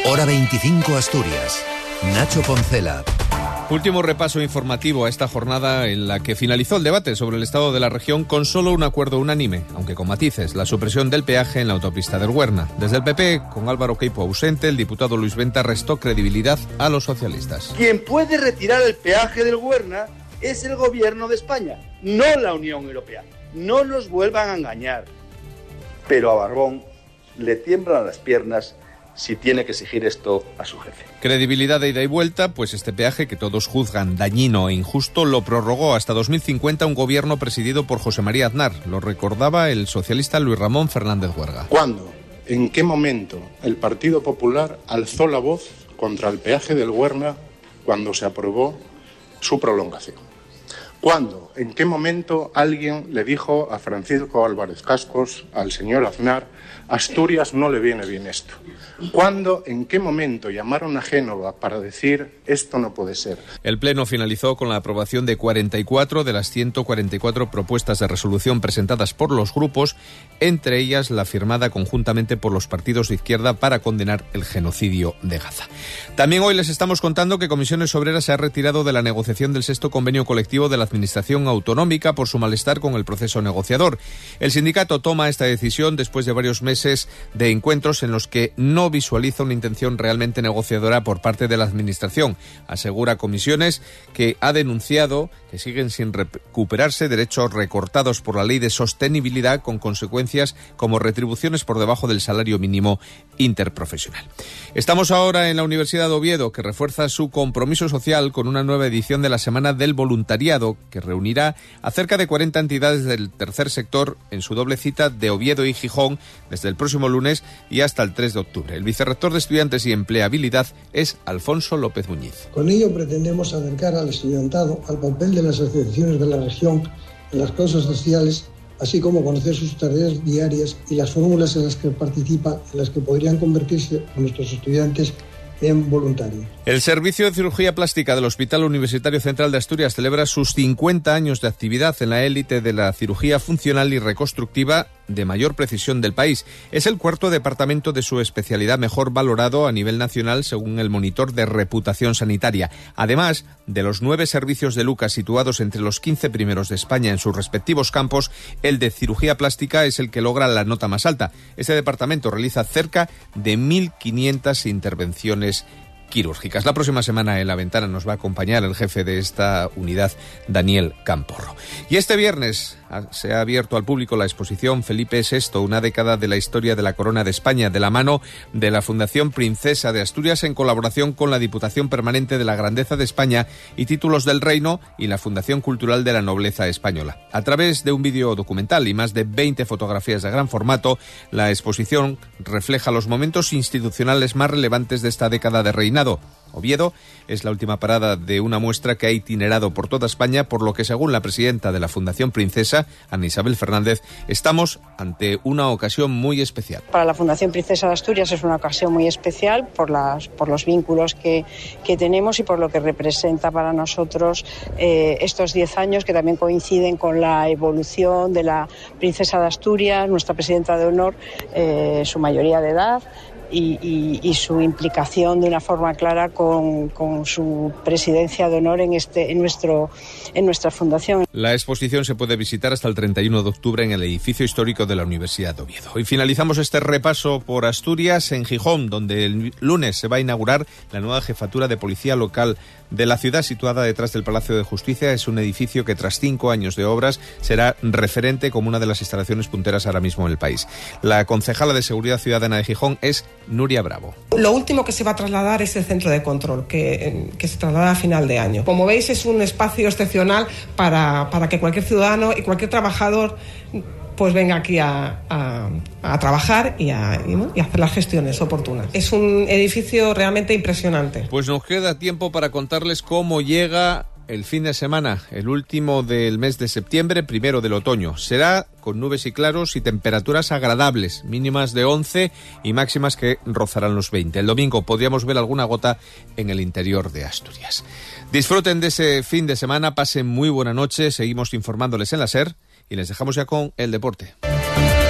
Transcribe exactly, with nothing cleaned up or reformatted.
Hora veinticinco Asturias. Nacho Poncela. Último repaso informativo a esta jornada en la que finalizó el debate sobre el estado de la región con solo un acuerdo unánime, aunque con matices, la supresión del peaje en la autopista del Huerna. Desde el P P, con Álvaro Queipo ausente, el diputado Luis Venta restó credibilidad a los socialistas. Quien puede retirar el peaje del Huerna es el gobierno de España, no la Unión Europea. No nos vuelvan a engañar. Pero a Barbón le tiemblan las piernas si tiene que exigir esto a su jefe. Credibilidad de ida y vuelta, pues este peaje que todos juzgan dañino e injusto lo prorrogó hasta dos mil cincuenta un gobierno presidido por José María Aznar. Lo recordaba el socialista Luis Ramón Fernández Huerga. ¿Cuándo? ¿En qué momento el Partido Popular alzó la voz contra el peaje del Huerna cuando se aprobó su prolongación? ¿Cuándo? ¿En qué momento alguien le dijo a Francisco Álvarez Cascos, al señor Aznar, Asturias no le viene bien esto? ¿Cuándo, en qué momento llamaron a Génova para decir esto no puede ser? El Pleno finalizó con la aprobación de cuarenta y cuatro de las ciento cuarenta y cuatro propuestas de resolución presentadas por los grupos, entre ellas la firmada conjuntamente por los partidos de izquierda para condenar el genocidio de Gaza. También hoy les estamos contando que Comisiones Obreras se ha retirado de la negociación del sexto convenio colectivo de la Administración Autonómica por su malestar con el proceso negociador. El sindicato toma esta decisión después de varios meses de encuentros en los que no visualiza una intención realmente negociadora por parte de la Administración. Asegura Comisiones que ha denunciado que siguen sin recuperarse derechos recortados por la Ley de Sostenibilidad con consecuencias como retribuciones por debajo del salario mínimo interprofesional. Estamos ahora en la Universidad de Oviedo, que refuerza su compromiso social con una nueva edición de la Semana del Voluntariado, que reunirá a cerca de cuarenta entidades del tercer sector en su doble cita de Oviedo y Gijón desde el próximo lunes y hasta el tres de octubre. El vicerrector de Estudiantes y Empleabilidad es Alfonso López Muñiz. Con ello pretendemos acercar al estudiantado al papel de las asociaciones de la región en las causas sociales, así como conocer sus tareas diarias y las fórmulas en las que participan, en las que podrían convertirse nuestros estudiantes en voluntarios. El Servicio de Cirugía Plástica del Hospital Universitario Central de Asturias celebra sus cincuenta años de actividad en la élite de la cirugía funcional y reconstructiva de mayor precisión del país. Es el cuarto departamento de su especialidad mejor valorado a nivel nacional según el monitor de reputación sanitaria. Además de los nueve servicios de Lucas situados entre los quince primeros de España en sus respectivos campos, el de cirugía plástica es el que logra la nota más alta. Este departamento realiza cerca de mil quinientas intervenciones quirúrgicas. La próxima semana en La Ventana nos va a acompañar el jefe de esta unidad, Daniel Camporro. Y este viernes se ha abierto al público la exposición Felipe sexto, una década de la historia de la corona de España, de la mano de la Fundación Princesa de Asturias en colaboración con la Diputación Permanente de la Grandeza de España y Títulos del Reino y la Fundación Cultural de la Nobleza Española. A través de un vídeo documental y más de veinte fotografías de gran formato, la exposición refleja los momentos institucionales más relevantes de esta década de reinado. Oviedo es la última parada de una muestra que ha itinerado por toda España, por lo que, según la presidenta de la Fundación Princesa, Ana Isabel Fernández, estamos ante una ocasión muy especial. Para la Fundación Princesa de Asturias es una ocasión muy especial por, las, por los vínculos que, que tenemos y por lo que representa para nosotros eh, estos diez años que también coinciden con la evolución de la Princesa de Asturias, nuestra presidenta de honor, eh, su mayoría de edad. Y, y, y su implicación de una forma clara con, con su presidencia de honor en, este, en, nuestro, en nuestra fundación. La exposición se puede visitar hasta el treinta y uno de octubre en el edificio histórico de la Universidad de Oviedo. Y finalizamos este repaso por Asturias en Gijón, donde el lunes se va a inaugurar la nueva jefatura de policía local de la ciudad, situada detrás del Palacio de Justicia. Es un edificio que tras cinco años de obras será referente como una de las instalaciones punteras ahora mismo en el país. La concejala de Seguridad Ciudadana de Gijón es Nuria Bravo. Lo último que se va a trasladar es el centro de control, que, que se traslada a final de año. Como veis, es un espacio excepcional para, para que cualquier ciudadano y cualquier trabajador pues venga aquí a, a, a trabajar y a, y, ¿no? y a hacer las gestiones oportunas. Es un edificio realmente impresionante. Pues nos queda tiempo para contarles cómo llega el fin de semana, el último del mes de septiembre, primero del otoño. Será con nubes y claros y temperaturas agradables, mínimas de once y máximas que rozarán los veinte. El domingo podríamos ver alguna gota en el interior de Asturias. Disfruten de ese fin de semana, pasen muy buena noche, seguimos informándoles en la SER y les dejamos ya con el deporte.